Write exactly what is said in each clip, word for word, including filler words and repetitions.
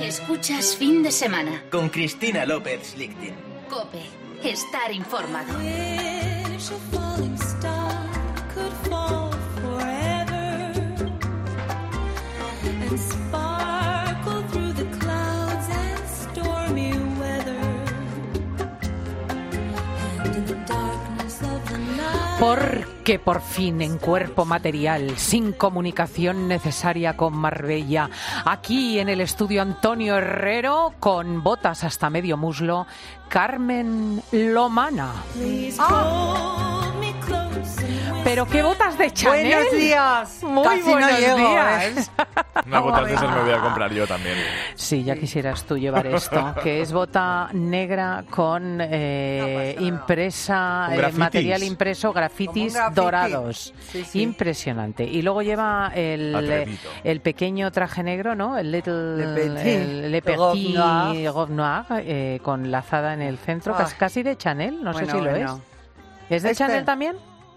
Escuchas Fin de Semana. Con Cristina López Lichtin. COPE. Estar informado. Porque por fin en cuerpo material, sin comunicación necesaria con Marbella, aquí en el estudio Antonio Herrero, con botas hasta medio muslo, Carmen Lomana. ¡Ah! Pero qué botas de Chanel. Buenos días. Muy Casi buenos no llego, días. ¿eh? Una bota de esas me voy a comprar yo también. Sí, ya quisieras tú llevar esto, que es bota negra con eh, no impresa, Con eh, grafitis. material impreso, grafitis Como un grafiti. dorados. Sí, sí. Impresionante. Y luego lleva el, Atrevido. el pequeño traje negro, ¿no? El little, Le Petit. el Le Le Petit Gobe Noir. Gobe Noir, eh, con lazada en el centro, Ay. casi, casi de Chanel, no Bueno, sé si lo bueno. es. ¿Es de Este- Chanel también?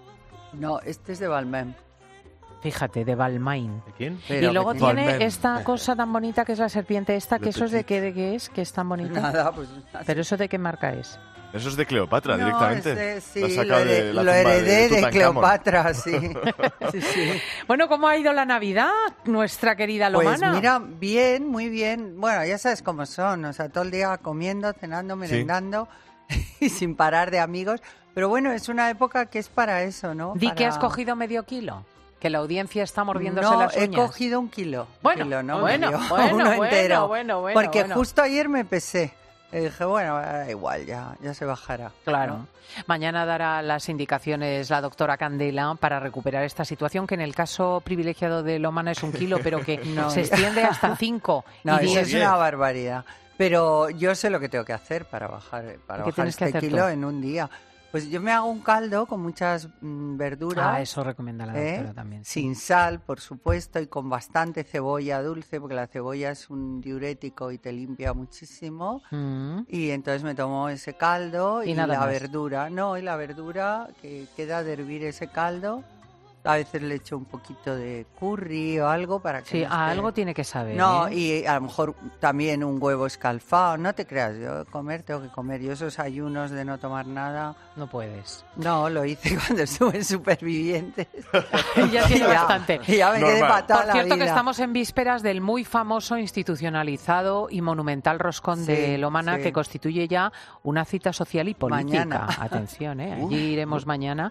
No, este es de Balmain. Fíjate, de Balmain. ¿De quién? Pero Y luego que tiene Balmain. esta cosa tan bonita que es la serpiente esta, que Le eso es de Petit. qué, de qué es, que es tan bonita. Nada, pues... Pero eso de qué marca es. Eso es de Cleopatra, No, directamente. ese sí, Lo ha lo, sacado heredé, de la lo tumba heredé de, Tutankamón. Cleopatra, sí. sí, sí. Bueno, ¿cómo ha ido la Navidad, nuestra querida Pues Lomana? mira, bien, muy bien. Bueno, ya sabes cómo son, o sea, todo el día comiendo, cenando, merendando y sin parar de amigos. Pero bueno, es una época que es para eso, ¿no? Di Para... que has cogido medio kilo, que la audiencia está mordiéndose No, las he uñas. cogido un kilo. Bueno, un kilo, no bueno, medio, bueno, uno bueno, entero. bueno, bueno, porque bueno. justo ayer me pesé. Y dije, bueno, da igual, ya, ya se bajará. Claro. ¿no? Mañana dará las indicaciones la doctora Candela para recuperar esta situación, que en el caso privilegiado de Lomana es un kilo, pero que No, se ya. extiende hasta cinco No, y eso diez. es una barbaridad. Pero yo sé lo que tengo que hacer para bajar, para ¿Qué bajar tienes que este hacer kilo tú? en un día. Pues yo me hago un caldo con muchas mm, verduras. Ah, eso recomienda la ¿eh? doctora también. sí. Sin sal, por supuesto, y con bastante cebolla dulce, porque la cebolla es un diurético y te limpia muchísimo. Mm. Y entonces me tomo ese caldo Y y, nada la más. verdura. No, y la verdura que queda de hervir ese caldo. A veces le echo un poquito de curry o algo para que Sí, no a esté- algo tiene que saber. No, ¿eh? y a lo mejor también un huevo escalfado. No te creas, yo comer tengo que comer. Yo esos ayunos de no tomar nada, No puedes. no, lo hice cuando estuve en Supervivientes. Ya tiene Y bastante. Y ya me quedé Normal. patada Por la cierto, que vida. estamos en vísperas del muy famoso, institucionalizado y monumental roscón Sí, de Lomana, sí. que constituye ya una cita social y política. Mañana. Atención, ¿eh? Uf. Allí iremos mañana.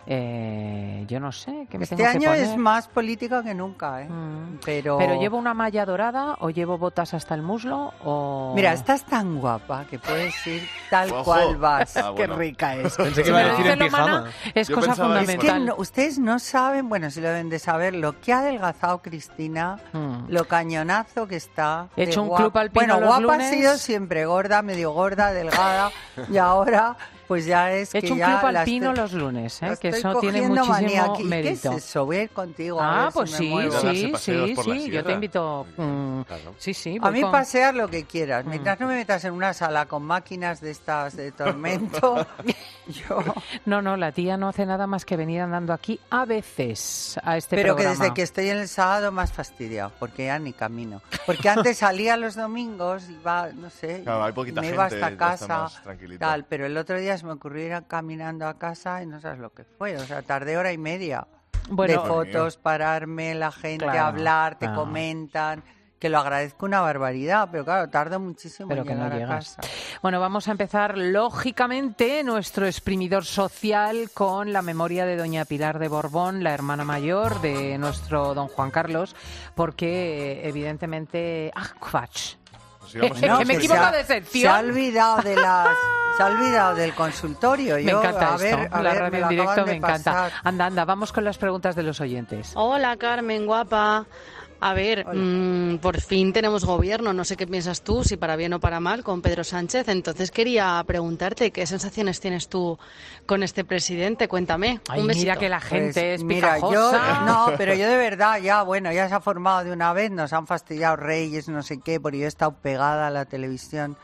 Eh, yo no sé qué me Este tengo año que poner. es más política que nunca, ¿eh? Mm. Pero... Pero llevo una malla dorada o llevo botas hasta el muslo o... Mira, estás tan guapa que puedes ir tal Ojo. cual vas. Ah, bueno. Qué rica es. Pensé que Si iba a me lo decir dice en Lomana, pijama. es Yo cosa pensaba Es que fundamental. no- ustedes no saben, bueno, sí lo deben de saber, lo que ha adelgazado Cristina, Mm. lo cañonazo que está. He de hecho un guapa. club alpino Bueno, los guapa lunes. ha sido siempre gorda, medio gorda, delgada, y ahora pues ya es He que hecho un ya club la alpino estoy- los lunes, la ¿eh? que estoy eso tiene cogiendo muchísimo manía aquí. mérito. ¿Qué es eso? Voy a ir contigo. a Ah, ver si pues me sí, muevo. Darse sí, paseos sí, por la sí, yo sierra. te invito. mm, Claro. Sí, sí. A voy mí con- pasear lo que quieras, Mm. mientras no me metas en una sala con máquinas de estas de tormento, yo... No, no, la tía no hace nada más que venir andando aquí a veces a este Pero programa. que desde que estoy en el sábado más fastidiado, porque ya ni camino. Porque antes salía los domingos, iba, no sé, Claro, hay poquita me iba gente, hasta ya casa, está más tranquilito. tal, pero el otro día se me ocurrió ir caminando a casa y no sabes lo que fue, o sea, tardé hora y media Bueno, de fotos, pararme, la gente, Claro, hablar, te ah. comentan, que lo agradezco una barbaridad, pero claro, tardo muchísimo Pero en que no llegar a llegas. casa. Bueno, vamos a empezar, lógicamente, nuestro exprimidor social con la memoria de doña Pilar de Borbón, la hermana mayor de nuestro don Juan Carlos, porque, eh, evidentemente... ¡Ah, quach! Nos íbamos Que a- me que equivoco se ha- de sección. Se ha olvidado de las, se ha olvidado del consultorio. Me Yo, encanta a ver, esto, a la ver, me radio lo en directo acaban me de encanta. pasar. Anda, anda, vamos con las preguntas de los oyentes. Hola Carmen, guapa. A ver, Hola. mmm, por fin tenemos gobierno, no sé qué piensas tú, si para bien o para mal, con Pedro Sánchez. Entonces quería preguntarte qué sensaciones tienes tú con este presidente. Cuéntame. Ay, Un besito. mira que la gente Pues, es mira, yo picajosa. no, pero yo de verdad ya, bueno, ya se ha formado de una vez, nos han fastidiado Reyes, no sé qué, porque yo he estado pegada a la televisión.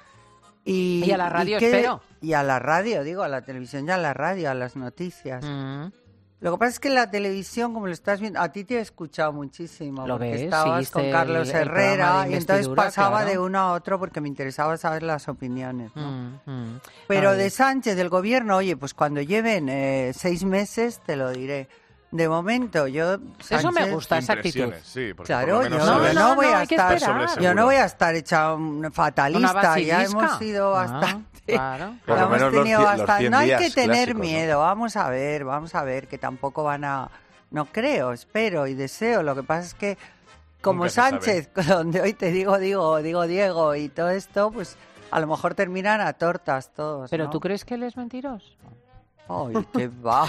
Y, Y a la radio, qué- espero. Y a la radio, digo, a la televisión y a la radio, a las noticias. Mm. Lo que pasa es que en la televisión, como lo estás viendo, a ti te he escuchado muchísimo. Lo porque ves, estabas sí, con el- Carlos el programa Herrera de y entonces investidura, pasaba claro. de uno a otro porque me interesaba saber las opiniones, ¿no? Mm, mm. Pero Ay. de Sánchez, del gobierno, oye, pues cuando lleven eh, seis meses te lo diré. De momento, yo... Eso me Sánchez- gusta, esa actitud. Impresiones, sí, porque Claro, por lo menos yo sabes- no, no, voy no, a hay que estar, esperar. Sobre yo no seguro. voy a estar hecha un Una fatalista, ya basilisca. hemos sido Ah, bastante, claro. Por ya lo hemos menos los tenido cien- los bastante, cien no hay que días tener clásicos, ¿no? miedo, vamos a ver, vamos a ver, que tampoco van a, no creo, espero y deseo, lo que pasa es que como Nunca se sabe. Sánchez, donde hoy te digo, digo, digo Diego y todo esto, pues a lo mejor terminan a tortas todos, ¿Pero ¿no? tú crees que él es mentiroso? Ay, qué va.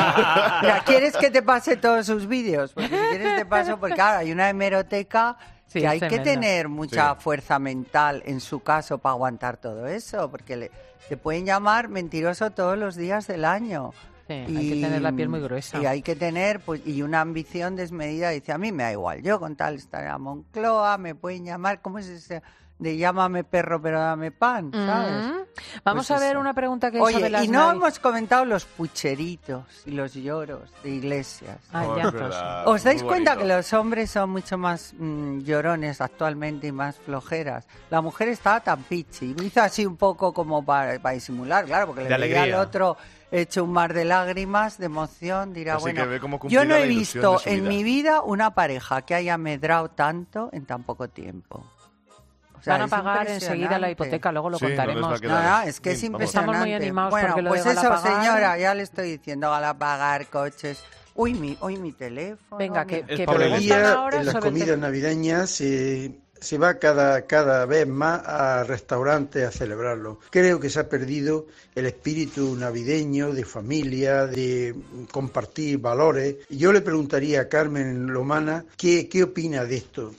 Mira, ¿quieres que te pase todos sus vídeos? Porque si quieres te paso, porque claro, hay una hemeroteca Sí, que es hay que tremenda. tener mucha Sí. fuerza mental en su caso para aguantar todo eso, porque le, te pueden llamar mentiroso todos los días del año. Sí, hay que tener la piel muy gruesa. Y hay que tener, pues, y una ambición desmedida. Dice, a mí me da igual, yo con tal estar a Moncloa, me pueden llamar, ¿cómo es ese? De llámame perro, pero dame pan, ¿sabes? Mm. Vamos Pues a ver eso. una pregunta que Oye, sobre las y no navi- hemos comentado los pucheritos y los lloros de Iglesias. Ah, Oh, es llantos. verdad, ¿Os dais muy cuenta bonito. que los hombres son mucho más mm, llorones actualmente y más flojeras? La mujer estaba tan pichi, hizo así un poco como para, para disimular, claro, porque le De veía al alegría. otro hecho un mar de lágrimas, de emoción, dirá, Así bueno, que ve cómo yo cumplirá no he la ilusión visto de su en vida. mi vida una pareja que haya medrado tanto en tan poco tiempo. O sea, Van a es pagar enseguida la impresionante. hipoteca, luego lo Sí, no les contaremos. va a quedar. No, no, es que es Bien, vamos. impresionante. Estamos muy animados bueno, porque lo pues de eso, Galapagar- señora, ya le estoy diciendo, Galapagar, coches. Uy, mi, uy, mi teléfono. Venga, que, mira. que por el preguntan día ahora en las sobre el comidas tema. navideñas se, se va cada, cada vez más a restaurantes a celebrarlo. Creo que se ha perdido el espíritu navideño de familia, de compartir valores. Yo le preguntaría a Carmen Lomana qué, qué opina de esto.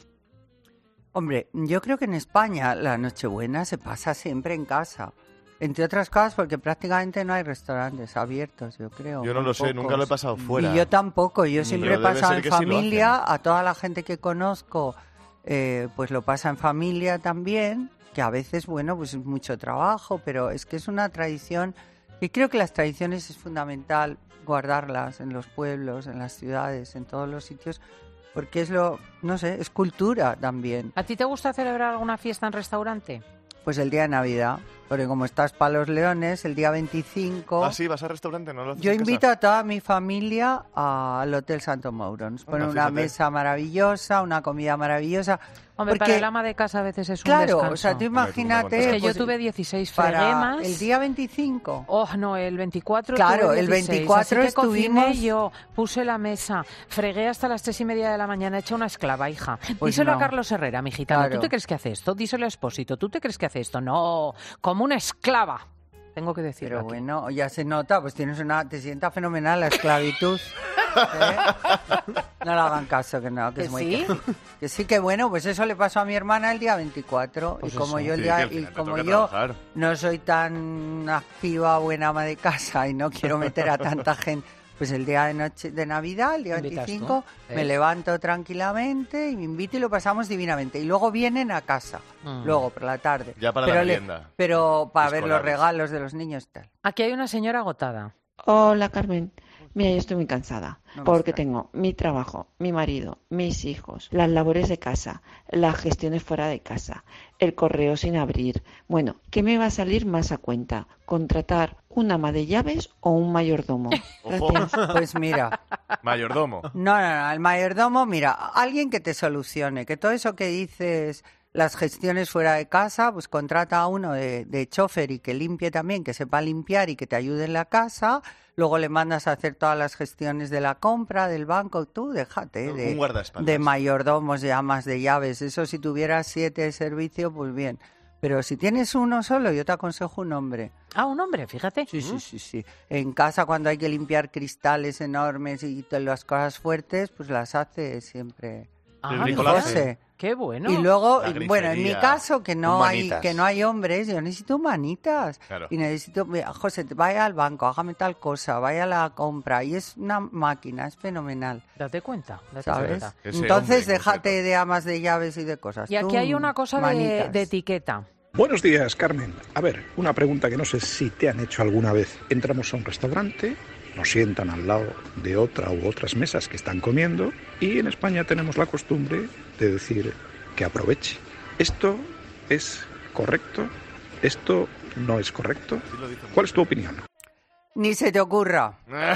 Hombre, yo creo que en España la Nochebuena se pasa siempre en casa. Entre otras cosas porque prácticamente no hay restaurantes abiertos, yo creo. Yo no muy lo sé, pocos. nunca lo he pasado fuera. Y yo tampoco, yo siempre he Pero debe pasado ser en que sí lo familia, hacen. a toda la gente que conozco, eh, pues lo pasa en familia también, que a veces, bueno, pues es mucho trabajo, pero es que es una tradición, y creo que las tradiciones es fundamental guardarlas en los pueblos, en las ciudades, en todos los sitios, porque es lo, no sé, es cultura también. ¿A ti te gusta celebrar alguna fiesta en restaurante? Pues el día de Navidad, porque como estás para los Leones, el día veinticinco... Ah, sí, vas al restaurante, no lo haces Yo en casa? invito a toda mi familia al Hotel Santo Mauro. Nos ponen Anda, una fíjate. mesa maravillosa, una comida maravillosa. Hombre, porque, para el ama de casa a veces es un claro, descanso. o sea, tú Hombre, tú me imagínate... Es que contarás. yo pues, tuve dieciséis para freguemas. el día veinticinco. Oh, no, el veinticuatro Claro, tuve el dieciséis, veinticuatro así que cociné estuvimos- yo, puse la mesa, fregué hasta las tres y media de la mañana, hecha una esclava, hija. Pues Díselo no. a Carlos Herrera, mi gitano. Claro. ¿Tú te crees que hace esto? Díselo a Expósito. ¿Tú te crees que hace esto? No, como una esclava. Tengo que decirlo Pero aquí. bueno, ya se nota, pues tienes una... Te sienta fenomenal la esclavitud. ¿eh? No le hagan caso, que no, que, ¿Que es muy... sí? Que sí, que bueno, pues eso le pasó a mi hermana el día veinticuatro. Pues y como eso. yo el Sí, día... que al y final te como toca yo trabajar. no soy tan activa, buena ama de casa y no quiero meter a tanta gente, pues el día de noche de Navidad, el día Invitas tú, veinticinco, ¿eh? me levanto tranquilamente y me invito y lo pasamos divinamente. Y luego vienen a casa, Mm. luego por la tarde. Ya para la pero le- merienda. Pero para ver los Escolares. regalos de los niños y tal. Aquí hay una señora agotada. Hola Carmen, mira yo estoy muy cansada No me porque extraña. tengo mi trabajo, mi marido, mis hijos, las labores de casa, las gestiones fuera de casa, el correo sin abrir. Bueno, ¿qué me va a salir más a cuenta? ¿Contratar un ama de llaves o un mayordomo? Ojo, Gracias. Pues mira, mayordomo. no, no, no, el mayordomo, mira, alguien que te solucione, que todo eso que dices, las gestiones fuera de casa, pues contrata a uno de, de chofer y que limpie también, que sepa limpiar y que te ayude en la casa, luego le mandas a hacer todas las gestiones de la compra, del banco, tú déjate de, Un guardaespaldas. de mayordomos, de amas de llaves, eso si tuvieras siete de servicio, pues bien. Pero si tienes uno solo, yo te aconsejo un hombre. Ah, un hombre, fíjate. Sí, sí, sí, sí. En casa cuando hay que limpiar cristales enormes y todas las cosas fuertes, pues las hace siempre Ah, El mira, bricolaje. qué bueno. y luego, La y bueno, en mi grifería. caso que no Un hay manitas. que no hay hombres, yo necesito manitas Claro. y necesito, mira, José, vaya al banco, hágame tal cosa, vaya a la compra y es una máquina, es fenomenal, Date cuenta, date ¿sabes? cuenta. Ese Entonces hombre en déjate concreto. de amas de llaves y de cosas. Y aquí Tú, hay una cosa de, manitas. de etiqueta. Buenos días, Carmen. A ver, una pregunta que no sé si te han hecho alguna vez. Entramos a un restaurante nos sientan al lado de otra u otras mesas que están comiendo y en España tenemos la costumbre de decir que aproveche. ¿Esto es correcto? ¿Esto no es correcto? ¿Cuál es tu opinión? Ni se te ocurra.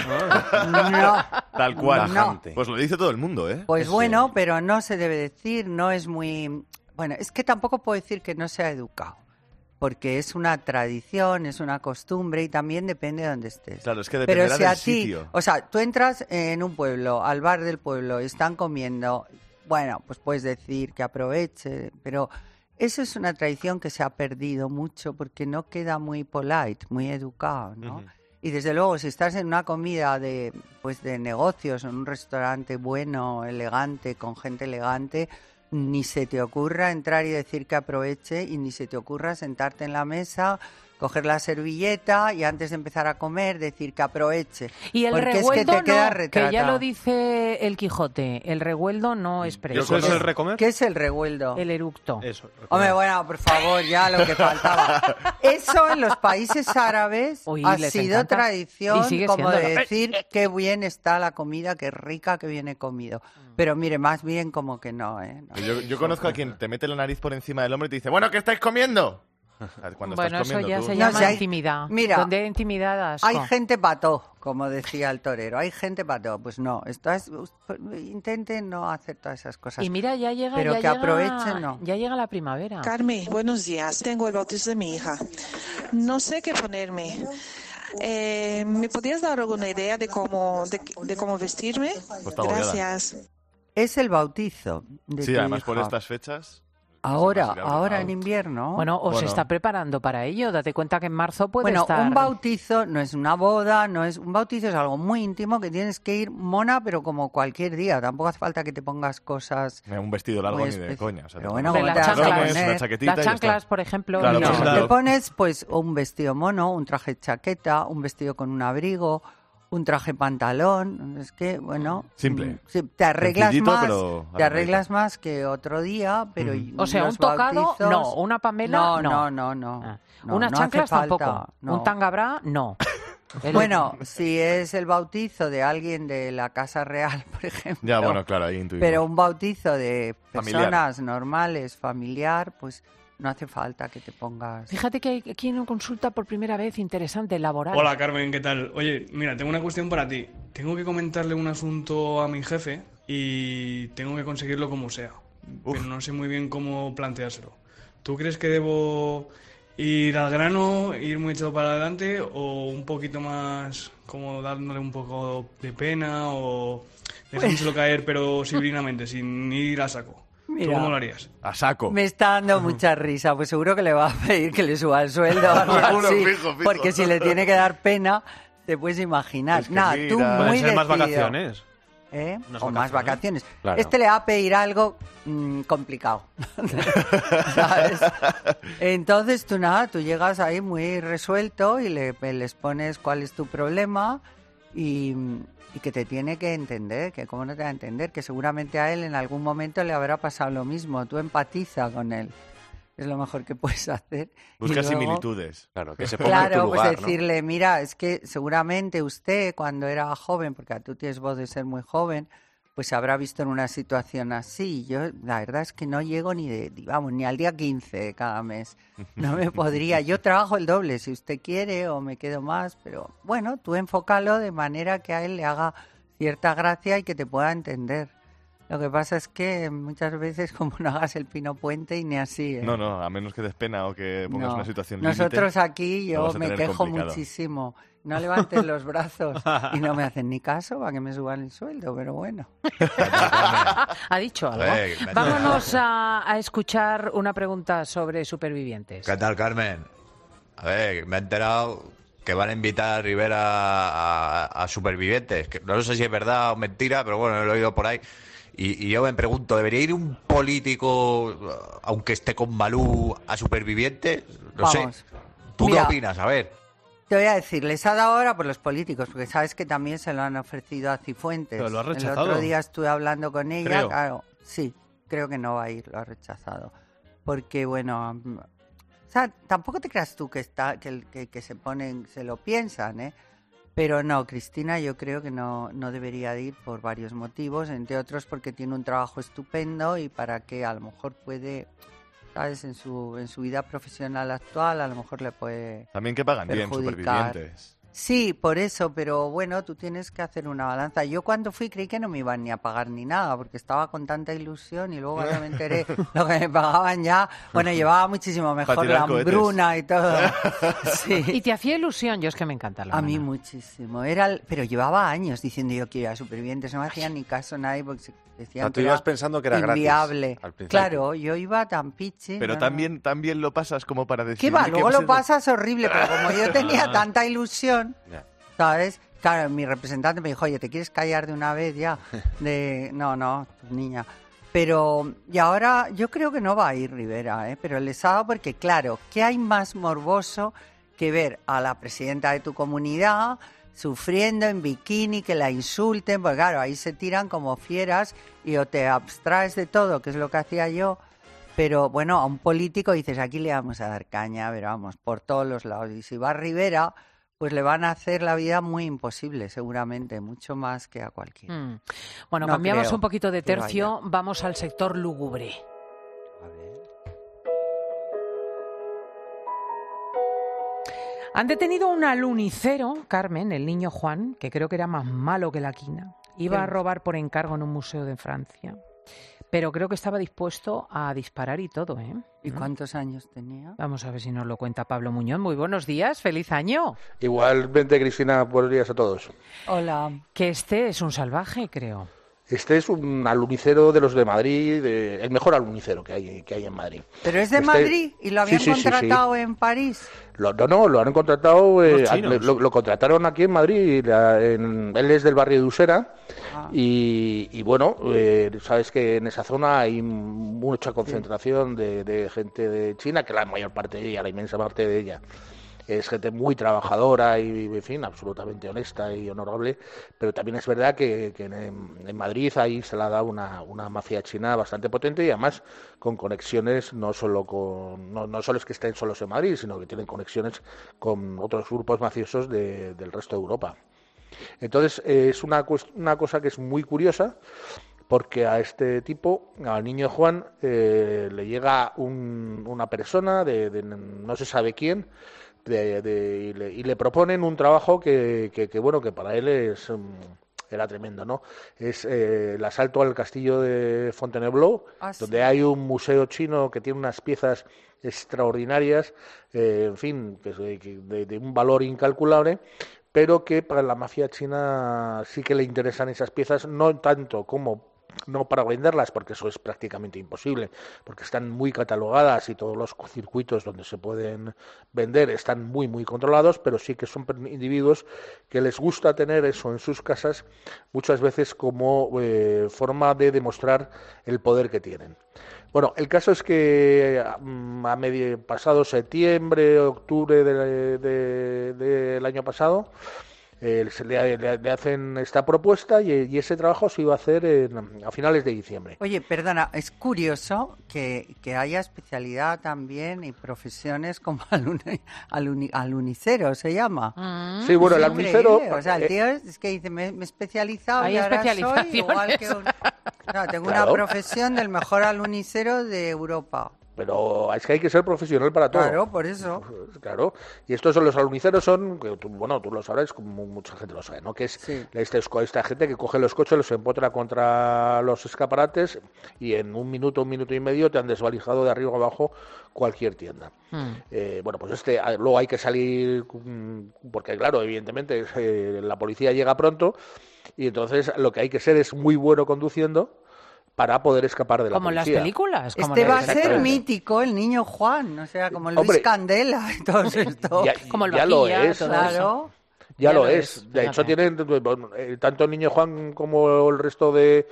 No. Tal cual. No. Pues lo dice todo el mundo, ¿eh? Pues Eso. bueno, pero no se debe decir, no es muy... Bueno, es que tampoco puedo decir que no sea educado, porque es una tradición, es una costumbre y también depende de dónde estés. Claro, es que dependerá Pero si del a ti, sitio. o sea, tú entras en un pueblo, al bar del pueblo, y están comiendo, bueno, pues puedes decir que aproveche, pero eso es una tradición que se ha perdido mucho porque no queda muy polite, muy educado, ¿no? Ujú. Y desde luego, si estás en una comida de, pues de negocios, en un restaurante bueno, elegante, con gente elegante, ni se te ocurra entrar y decir que aproveche y ni se te ocurra sentarte en la mesa, coger la servilleta y antes de empezar a comer decir que aproveche. Y el porque revueldo es que te queda no, que ya retratado. lo dice el Quijote, el revueldo no es preso. ¿Eso es el recomer? ¿Qué es el revueldo? El eructo. Eso. recomer. Hombre, bueno, por favor, ya lo que faltaba. Eso en los países árabes Uy, ha les sido encanta. tradición Y sigue como de siéndolo. decir qué bien está la comida, qué rica que viene comido. Pero mire, más bien como que no, ¿eh? No. Yo, yo conozco a quien te mete la nariz por encima del hombro y te dice, bueno, ¿qué estáis comiendo? Cuando Bueno, estás eso comiendo ya tú. se No, llama si hay- intimidad. mira, Donde hay intimidad, asco. Hay gente pató, como decía el torero. Hay gente pató. Pues no, esto es, intenten no hacer todas esas cosas. Y mira, ya llega, Pero ya que llega- aprovechen, no. Ya llega la primavera. Carmen, buenos días. Tengo el bautizo de mi hija. No sé qué ponerme. Eh, ¿Me podrías dar alguna idea de cómo, de, de cómo vestirme? Pues está agobiada. Gracias. Es el bautizo de Sí, tu además por hija. estas fechas. Ahora, Más irá ahora obligado. en invierno. Bueno, os Bueno. está preparando para ello. Date cuenta que en marzo puede Bueno, estar... un bautizo no es una boda, no es un bautizo, es algo muy íntimo que tienes que ir mona, pero como cualquier día. Tampoco hace falta que te pongas cosas. Mira, un vestido largo Muy ni de espe- coña. O sea, pero te bueno, pones De ¿cómo las te vas a chanclas, poner? una chaquetita Las y ya chanclas, está. por ejemplo. Claro, no. pues No, claro. te pones pues un vestido mono, un traje chaqueta, un vestido con un abrigo, un traje pantalón. Es que, bueno, Simple. mm, sí, te arreglas Sencillito, más, pero te arreglas más que otro día, pero Ujú. y O sea, un los tocado, bautizos- no. Una pamela, no, no. no, no, no. Ah. no, Unas no hace chanclas falta, tampoco. no. Un tangabrá, no. El- Bueno, si es el bautizo de alguien de la Casa Real, por ejemplo. Ya, bueno, claro, ahí intuimos. Pero un bautizo de Familiar. personas normales, familiar, pues no hace falta que te pongas... Fíjate que hay aquí una consulta por primera vez interesante, laboral. Hola Carmen, ¿qué tal? Oye, mira, tengo una cuestión para ti. Tengo que comentarle un asunto a mi jefe y tengo que conseguirlo como sea. Pero no sé muy bien cómo planteárselo. ¿Tú crees que debo ir al grano, ir muy echado para adelante o un poquito más como dándole un poco de pena o dejándoselo caer pero civilinamente, sin ir a saco? ¿Tú Mira. cómo lo harías? A saco. Me está dando mucha risa, pues seguro que le va a pedir que le suba el sueldo o algo Seguro, así, fijo, fijo. porque si le tiene que dar pena, te puedes imaginar. Es que Nada, mira. tú Pueden muy Pueden ser más decidido. vacaciones. ¿Eh? Unas O más vacaciones. vacaciones. Claro. Este le va a pedir algo mm, complicado, ¿sabes? Entonces tú nada, tú llegas ahí muy resuelto y le, les pones cuál es tu problema y, y que te tiene que entender, que cómo no te va a entender, que seguramente a él en algún momento le habrá pasado lo mismo, tú empatiza con él. Es lo mejor que puedes hacer. Busca Y luego- similitudes. Claro, que se ponga en Claro, tu lugar, pues decirle, mira, es que seguramente usted cuando era joven, porque tú tienes voz de ser muy joven, pues se habrá visto en una situación así. Yo la verdad es que no llego ni de, vamos, ni al día quince de cada mes. No me podría. Yo trabajo el doble si usted quiere o me quedo más, pero bueno, tú enfócalo de manera que a él le haga cierta gracia y que te pueda entender. Lo que pasa es que muchas veces como no hagas el pino puente y ni así. ¿eh? No, no, a menos que des pena o que pongas No. una situación límite. Nosotros aquí lo yo vas a me tener quejo complicado. muchísimo. No levantes los brazos y no me hacen ni caso para que me suban el sueldo, pero bueno. ¿Ha dicho algo? Eh, que- Vámonos a, a escuchar una pregunta sobre supervivientes. ¿Qué tal, Carmen? A ver, me he enterado que van a invitar a Rivera a, a Supervivientes. Que no sé si es verdad o mentira, pero bueno, lo he oído por ahí. Y, y yo me pregunto, ¿debería ir un político, aunque esté con Malú, a Supervivientes? No Vamos. sé. ¿Tú Mira, qué opinas? A ver. Te voy a decir, les ha dado ahora por los políticos, porque sabes que también se lo han ofrecido a Cifuentes. Pero lo ha El rechazado. otro día estuve hablando con ella, Creo. claro, sí, creo que no va a ir, lo ha rechazado. Porque, bueno, mm, o sea, tampoco te creas tú que está que, el- que, que se ponen, se lo piensan, ¿eh? Pero no, Cristina yo creo que no, no debería de ir por varios motivos, entre otros porque tiene un trabajo estupendo y para que a lo mejor puede, ¿sabes? En su, en su vida profesional actual a lo mejor le puede También que pagan bien, perjudicar. supervivientes. Sí, por eso, pero bueno, tú tienes que hacer una balanza. Yo cuando fui creí que no me iban ni a pagar ni nada, porque estaba con tanta ilusión y luego cuando me enteré lo que me pagaban ya, bueno, llevaba muchísimo mejor la hambruna y todo. Sí. ¿Y te hacía ilusión? Yo es que me encanta la A mí hambruna. muchísimo. Era, el- pero llevaba años diciendo yo quiero ir a Supervivientes, no me hacían ni caso nadie porque se decían O sea, tú que ibas era pensando que era gratis inviable. al principio. Claro, yo iba tan pichi. Pero no, también, también lo pasas como para decir... ¿Qué va? "Uy, Luego qué lo pasas horrible, pero como yo tenía tanta ilusión, Ya. ¿sabes? Claro, mi representante me dijo, oye, ¿te quieres callar de una vez ya? De, no, no, niña. Pero, y ahora yo creo que no va a ir Rivera, ¿eh? Pero les ha dado porque, claro, ¿qué hay más morboso que ver a la presidenta de tu comunidad sufriendo en bikini, que la insulten? Porque claro, ahí se tiran como fieras y o te abstraes de todo, que es lo que hacía yo. Pero bueno, a un político dices, aquí le vamos a dar caña, pero vamos, por todos los lados. Y si va Rivera, pues le van a hacer la vida muy imposible, seguramente, mucho más que a cualquiera. Mm. Bueno, No cambiamos creo un poquito de que tercio, vamos al sector lúgubre. Han detenido a un alunicero, Carmen, el niño Juan, que creo que era más malo que la quina. Iba ¿Qué? a robar por encargo en un museo de Francia, pero creo que estaba dispuesto a disparar y todo, ¿eh? ¿Y cuántos años tenía? Vamos a ver si nos lo cuenta Pablo Muñoz. Muy buenos días, feliz año. Igualmente, Cristina, buenos días a todos. Hola. Que este es un salvaje, creo. Este es un alunicero de los de Madrid, de- el mejor alunicero que hay, que hay en Madrid. ¿Pero es de Este- Madrid y lo habían Sí, sí, sí, contratado en París? Lo- no, no, lo han contratado, eh, Los chinos. lo, lo contrataron aquí en Madrid, la- en- él es del barrio de Usera, Ah. y, y bueno, eh, sabes que en esa zona hay mucha concentración de, de gente de China, que la mayor parte de ella, la inmensa parte de ella, es gente muy trabajadora y, en fin, absolutamente honesta y honorable, pero también es verdad que, que en, en Madrid ahí se le ha dado una, una mafia china bastante potente y además con conexiones no solo con no, no solo es que estén solos en Madrid, sino que tienen conexiones con otros grupos mafiosos de- del resto de Europa. Entonces, eh, es una, cuest- una cosa que es muy curiosa, porque a este tipo, al niño Juan, eh, le llega un- una persona, de, de no se sabe quién, de- de- y, le, y le proponen un trabajo que, que, que, bueno, que para él es... mm, era tremendo, ¿no? Es eh, el asalto al castillo de Fontainebleau, Ah, sí. donde hay un museo chino que tiene unas piezas extraordinarias, eh, en fin, que, es- que de, de un valor incalculable, pero que para la mafia china sí que le interesan esas piezas, no tanto como no para venderlas, porque eso es prácticamente imposible, porque están muy catalogadas y todos los circuitos donde se pueden vender están muy, muy controlados, pero sí que son per- individuos que les gusta tener eso en sus casas muchas veces como eh, forma de demostrar el poder que tienen. Bueno, el caso es que mm, a medio pasado septiembre, octubre de- de- del año pasado, eh, se le, le- le hacen esta propuesta y, y ese trabajo se iba a hacer en- a finales de diciembre. Oye, perdona, es curioso que, que haya especialidad también y profesiones como aluni, aluni- alunicero, se llama. Sí, bueno, el Es alunicero, increíble, o sea, el eh, tío es, es que dice, me, me he especializado Hay y ahora soy especializaciones. igual que un... No, tengo Claro. una profesión del mejor alunicero de Europa. Pero es que hay que ser profesional para todo. Claro, por eso. Claro. Y estos son los aluniceros, son, que tú- bueno, tú lo sabrás, como mucha gente lo sabe, ¿no? Que es este- esta gente que coge los coches, los empotra contra los escaparates y en un minuto, un minuto y medio te han desvalijado de arriba abajo cualquier tienda. Eh, bueno, pues este, a- luego hay que salir, mm, porque claro, evidentemente eh, la policía llega pronto y entonces lo que hay que ser es muy bueno conduciendo para poder escapar de la Como en las policía. películas. Como Este en va a las- ser Exactamente. mítico, el niño Juan, o sea, como Luis Hombre, Candela y todo esto. Ya, Como el ya lo vaquilla, es. todo Claro. Ya, Ya lo lo es. es, De hecho, fíjate. tienen bueno, eh, tanto el niño Juan como el resto de,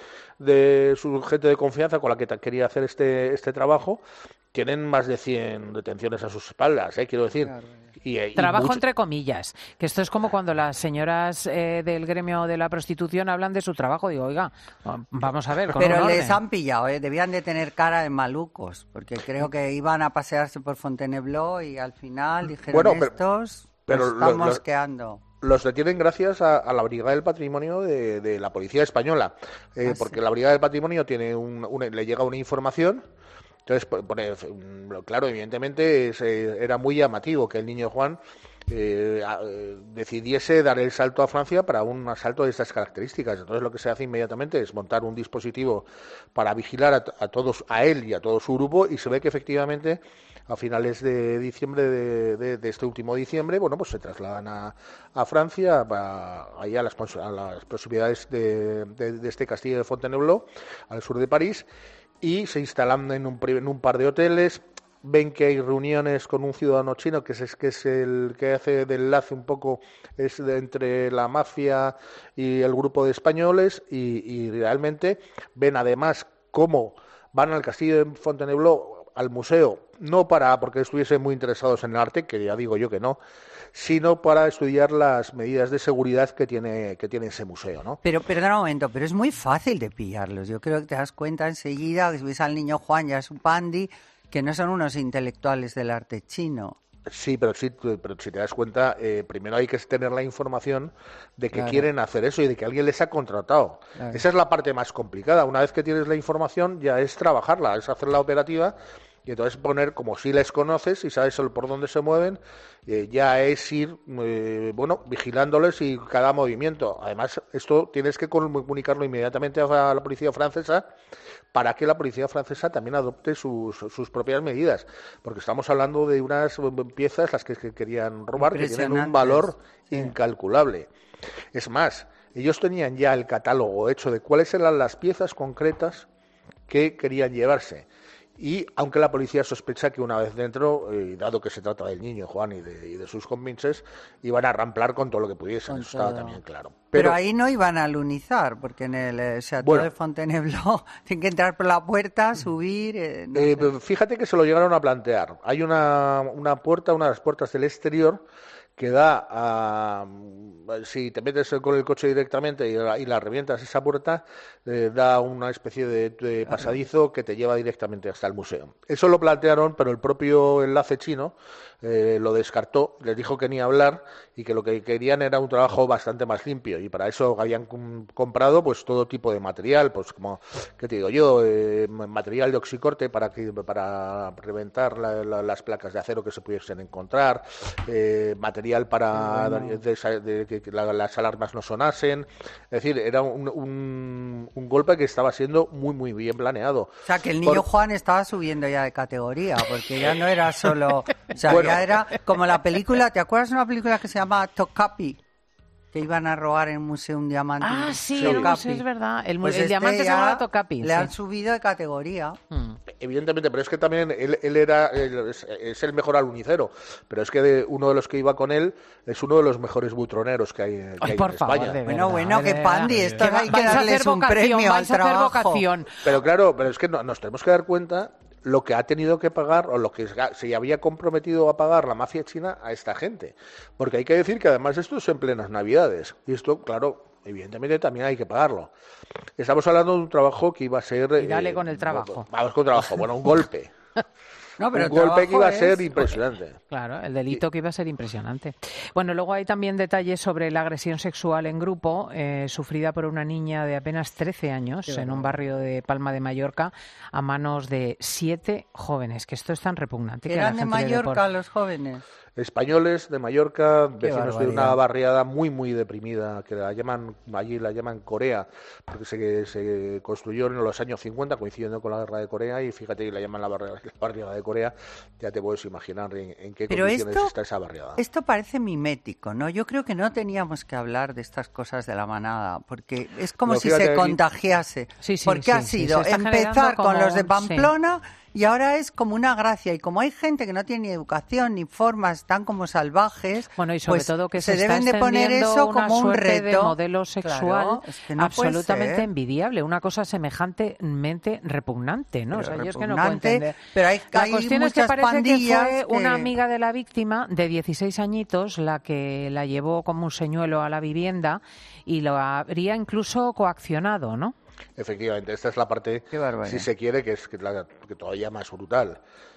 de su gente de confianza con la que ta- quería hacer este, este trabajo, tienen más de cien detenciones a sus espaldas, ¿eh? Quiero decir. Y, eh, y Trabajo mucho- entre comillas, que esto es como cuando las señoras eh, del gremio de la prostitución hablan de su trabajo. Digo, oiga, vamos a ver, con Pero un les orden. han pillado, ¿eh? Debían de tener cara de malucos, porque creo que iban a pasearse por Fontainebleau y al final dijeron Bueno, pero- estos pero nos lo- están lo- mosqueando. Los detienen gracias a, a la Brigada del Patrimonio de, de la Policía Española, eh, ah, porque sí. la Brigada del Patrimonio tiene un, un, le llega una información. Entonces, pone, claro, evidentemente es, eh, era muy llamativo que el niño Juan eh, a, eh, decidiese dar el salto a Francia para un asalto de estas características. Entonces, lo que se hace inmediatamente es montar un dispositivo para vigilar a, a todos, a él y a todo su grupo, y se ve que efectivamente a finales de diciembre de, de, de este último diciembre, bueno, pues se trasladan a, a Francia, a, allá a las, a las proximidades de, de, de este castillo de Fontainebleau, al sur de París, y se instalan en un, en un par de hoteles. Ven que hay reuniones con un ciudadano chino que es, que es el que hace de enlace un poco es de, entre la mafia y el grupo de españoles, y, y realmente ven además cómo van al castillo de Fontainebleau, al museo, no para porque estuviesen muy interesados en el arte, que ya digo yo que no, sino para estudiar las medidas de seguridad que tiene que tiene ese museo, ¿no? Pero, perdona un momento, pero es muy fácil de pillarlos. Yo creo que te das cuenta enseguida que si ves al niño Juan y a su pandi, que no son unos intelectuales del arte chino. Sí, pero sí, pero si te das cuenta, eh, primero hay que tener la información de que Claro. quieren hacer eso y de que alguien les ha contratado. Claro. Esa es la parte más complicada. Una vez que tienes la información, ya es trabajarla, es hacer la operativa. Y entonces poner, como si les conoces y sabes por dónde se mueven, eh, ya es ir, eh, bueno, vigilándoles y cada movimiento. Además, esto tienes que comunicarlo inmediatamente a la policía francesa para que la policía francesa también adopte sus, sus propias medidas. Porque estamos hablando de unas piezas, las que, que querían robar, que tienen un valor sí. incalculable. Es más, ellos tenían ya el catálogo hecho de cuáles eran las piezas concretas que querían llevarse. Y aunque la policía sospecha que una vez dentro, eh, dado que se trata del niño Juan y de, y de sus convinces, iban a ramplar con todo lo que pudiesen, eso estaba también claro. Pero, Pero, ahí no iban a lunizar, porque en el eh, Chateau Bueno. de Fontainebleau tienen que entrar por la puerta, subir... Eh, no eh, sé. fíjate que se lo llegaron a plantear. Hay una, una puerta, una de las puertas del exterior, que da a... Si te metes con el coche directamente y la, y la revientas esa puerta, eh, da una especie de, de pasadizo que te lleva directamente hasta el museo. Eso lo plantearon, pero el propio enlace chino eh, lo descartó, les dijo que ni hablar y que lo que querían era un trabajo bastante más limpio, y para eso habían com- comprado pues todo tipo de material, pues como, ¿qué te digo yo? Eh, material de oxicorte para, que, para reventar la, la, las placas de acero que se pudiesen encontrar, eh, material para Bueno. de, de, de que la, las alarmas no sonasen. Es decir, era un, un, un golpe que estaba siendo muy, muy bien planeado. O sea, que el niño Por- Juan estaba subiendo ya de categoría, porque ya no era solo... O sea, Bueno. ya era como la película... ¿Te acuerdas de una película que se llama Tokapi? Que iban a robar en un museo un diamante. Ah, sí, Tokapi. el museo, es verdad. El, mu- Pues el este diamante se ya llama Tokapi. Le sí. han subido de categoría. Mm. Evidentemente, pero es que también él, él era él es, es el mejor alunicero, pero es que de, uno de los que iba con él es uno de los mejores butroneros que hay, que Ay, hay por en favor, España. de Bueno, verdad, bueno, de que verdad. Pandi, esto Que hay que vais a hacer darles un vocación, premio al vais a hacer trabajo. vocación. Pero claro, pero es que no, nos tenemos que dar cuenta lo que ha tenido que pagar o lo que se había comprometido a pagar la mafia china a esta gente. Porque hay que decir que además esto es en plenas Navidades. Y esto, claro, evidentemente también hay que pagarlo. Estamos hablando de un trabajo que iba a ser... Y dale eh, con el trabajo. Vamos con trabajo. Bueno, un golpe. No, pero un el golpe que iba a trabajo ser es- impresionante. Claro, el delito que iba a ser impresionante. Bueno, luego hay también detalles sobre la agresión sexual en grupo eh, sufrida por una niña de apenas trece años Qué en un barrio de Palma de Mallorca a manos de siete jóvenes, que esto es tan repugnante. que Eran la de gente le dé por- Mallorca los jóvenes. Españoles de Mallorca, vecinos de una barbaridad. barriada muy muy deprimida, que la llaman allí la llaman Corea, porque se, se construyó en los años cincuenta, coincidiendo con la guerra de Corea, y fíjate que la llaman la barriada, la barriada de Corea. Ya te puedes imaginar en, en qué Pero condiciones esto- está esa barriada. Esto parece mimético, ¿no? Yo creo que no teníamos que hablar de estas cosas de la manada, porque es como No, si fíjate se aquí- contagiase. Sí, sí, porque sí, ha sí, sido se está empezar generando con los de como- Pamplona y ahora es como una gracia. Y como hay gente que no tiene ni educación ni formas, están como salvajes, Bueno, y sobre pues todo que se, se está deben de poner extendiendo eso una como un suerte reto. de modelo sexual Claro, es que no puede absolutamente ser. envidiable, una cosa semejantemente repugnante, ¿no? Pero o sea, yo es que no puedo repugnante, entender. pero hay- la hay cuestión es que muchas parece que pandillas fue que- una amiga de la víctima de dieciséis añitos la que la llevó como un señuelo a la vivienda y lo habría incluso coaccionado, ¿no? Efectivamente, esta es la parte, Qué barbaridad. si se quiere, que es que, la, que todavía más brutal.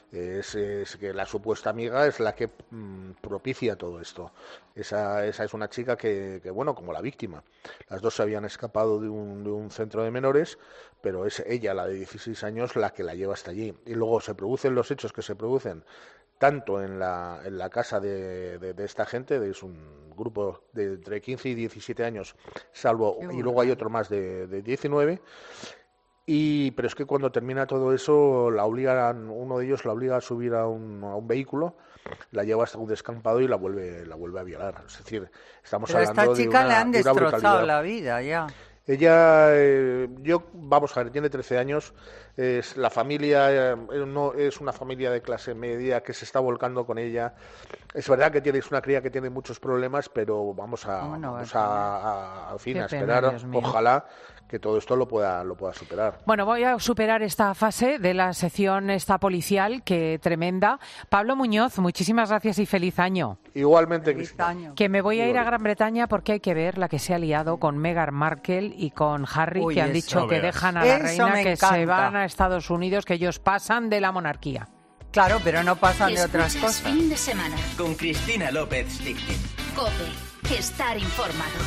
Es, es que la supuesta amiga es la que mm, propicia todo esto. Esa, esa es una chica que, que, bueno, como la víctima. Las dos se habían escapado de un, de un centro de menores, pero es ella, la de dieciséis años, la que la lleva hasta allí. Y luego se producen los hechos que se producen tanto en la, en la casa de, de, de esta gente, de, es un grupo de entre quince y diecisiete años, salvo, y luego hay otro más de, de diecinueve. Y, pero es que cuando termina todo eso, la obligan, uno de ellos la obliga a subir a un, a un vehículo, la lleva hasta un descampado y la vuelve, la vuelve a violar. Es decir, estamos pero hablando a esta chica de una, le han de una destrozado brutalidad. la vida ya. Ella, eh, yo, vamos a ver, tiene trece años, es la familia, eh, no es una familia de clase media que se está volcando con ella. Es verdad que tienes una cría que tiene muchos problemas, pero vamos a, ¿Cómo no va a vamos a, a, a, en fin, Qué a pena, esperar, Dios mío. ojalá que todo esto lo pueda, lo pueda superar. Bueno, voy a superar esta fase de la sección esta policial, que tremenda. Pablo Muñoz, muchísimas gracias y feliz año. Igualmente, Cristina. Que me voy a ir a Gran Bretaña porque hay que ver la que se ha liado con Meghan Markle y con Harry, Uy, que han eso. dicho No que veas. dejan a la Eso reina, me que encanta. se van a Estados Unidos, que ellos pasan de la monarquía. Claro, pero no pasan de otras Escuchas cosas. Fin de semana. Con Cristina López Lichtin. Cope. Estar informado.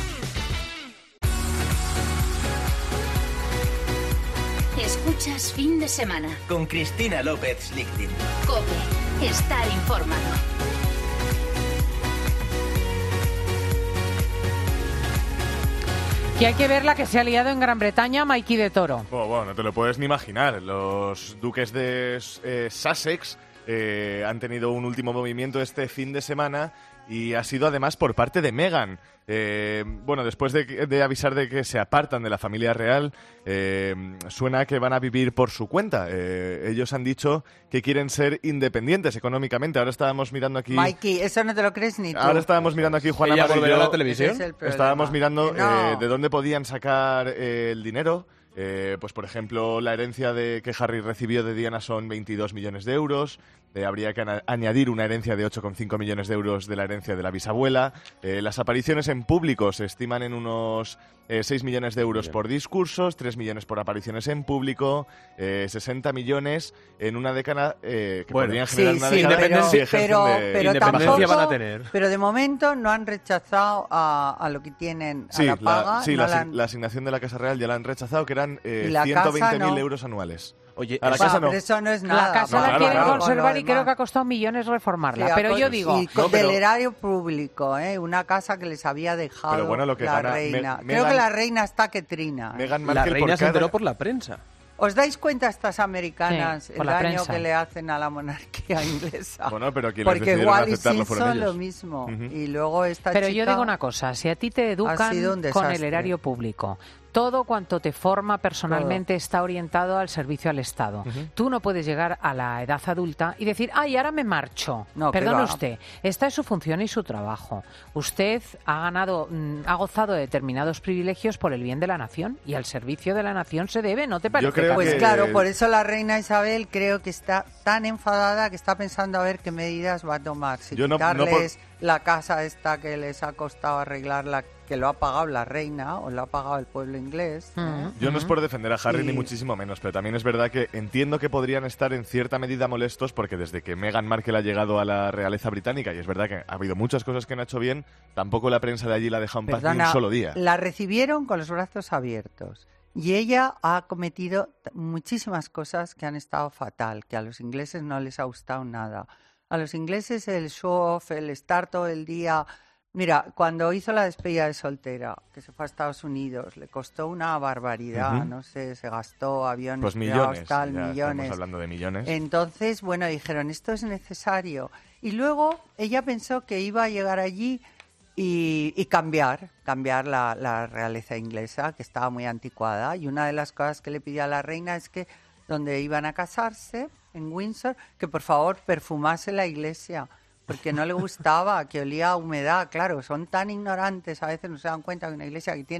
Escuchas Fin de semana. Con Cristina López Lichtin. Cope. Estar informado. Que hay que ver la que se ha liado en Gran Bretaña, Mikey de Toro. Bueno, bueno, no te lo puedes ni imaginar. Los duques de eh, Sussex eh, han tenido un último movimiento este fin de semana y ha sido además por parte de Meghan. Eh, bueno, después de, de avisar de que se apartan de la familia real, eh, suena que van a vivir por su cuenta. Eh, ellos han dicho que quieren ser independientes económicamente. Ahora estábamos mirando aquí... Mikey, eso no te lo crees ni tú. Ahora estábamos mirando aquí, Juana ¿Ella Mar y volverá yo, a la televisión? Ese es el problema. estábamos mirando Que no. eh, de dónde podían sacar eh, el dinero. Eh, pues por ejemplo, la herencia de que Harry recibió de Diana son veintidós millones de euros. Eh, habría que ana- añadir una herencia de ocho coma cinco millones de euros de la herencia de la bisabuela. Eh, las apariciones en público se estiman en unos eh, seis millones de euros por discursos, tres millones por apariciones en público, eh, sesenta millones en una década eh, que Bueno, podrían Sí, generar una sí, década pero, si ejercen pero, de- pero Independencia tampoco, van a tener. pero de momento no han rechazado a, a lo que tienen, a Sí, la la, paga. sí no la, la asi- han- la asignación de la Casa Real ya la han rechazado, que eran eh, Y la ciento veinte mil casa no. euros anuales. Oye, A la Va, casa no. pero eso no es nada. La casa No, la claro, quieren claro. conservar Con lo y creo demás. que ha costado millones reformarla. Sí, pero a yo co- digo... y con- No, pero- del erario público, ¿eh? Una casa que les había dejado Pero bueno, lo que la gana reina. Me- Creo Meghan- que la reina está que trina. ¿eh? Meghan la Markle reina por se enteró cada- por la prensa. ¿Os dais cuenta estas americanas Sí, el por la daño prensa. que le hacen a la monarquía inglesa? Bueno, pero quienes Porque decidieron Wally aceptarlo fueron Simpson ellos. lo mismo. Ujú. Y luego esta Pero chica... yo digo una cosa, si a ti te educan sido un con el desastre. erario público, todo cuanto te forma personalmente está orientado al servicio al Estado. Tú no puedes llegar a la edad adulta y decir, ay, ahora me marcho. No, que Perdone va. usted, esta es su función y su trabajo. Usted ha ganado, mm, ha gozado de determinados privilegios por el bien de la nación y al servicio de la nación se debe, ¿no te parece? creo Pues que- claro, por eso la reina Isabel creo que está tan enfadada que está pensando a ver qué medidas va a tomar. Si Yo no- no por- quitarles la casa esta que les ha costado arreglarla, que lo ha pagado la reina o lo ha pagado el pueblo inglés. ¿no? Yo no es por defender a Harry Y- ni muchísimo menos, pero también es verdad que entiendo que podrían estar en cierta medida molestos porque desde que Meghan Markle ha llegado a la realeza británica, y es verdad que ha habido muchas cosas que no ha hecho bien, tampoco la prensa de allí la ha dejado en paz ni Perdona, un solo día. la recibieron con los brazos abiertos y ella ha cometido t- muchísimas cosas que han estado fatal, que a los ingleses no les ha gustado nada. A los ingleses el show-off, el estar todo el día... Mira, cuando hizo la despedida de soltera, que se fue a Estados Unidos, le costó una barbaridad, Ujú. no sé, se gastó aviones, Pues privados, millones, tal, ya millones. estamos hablando de millones. Entonces, bueno, dijeron, esto es necesario. Y luego ella pensó que iba a llegar allí y, y cambiar, cambiar la, la realeza inglesa, que estaba muy anticuada. Y una de las cosas que le pidió a la reina es que donde iban a casarse, en Windsor, que por favor perfumase la iglesia, porque no le gustaba, que olía a humedad. Claro, son tan ignorantes, a veces no se dan cuenta que una iglesia que tiene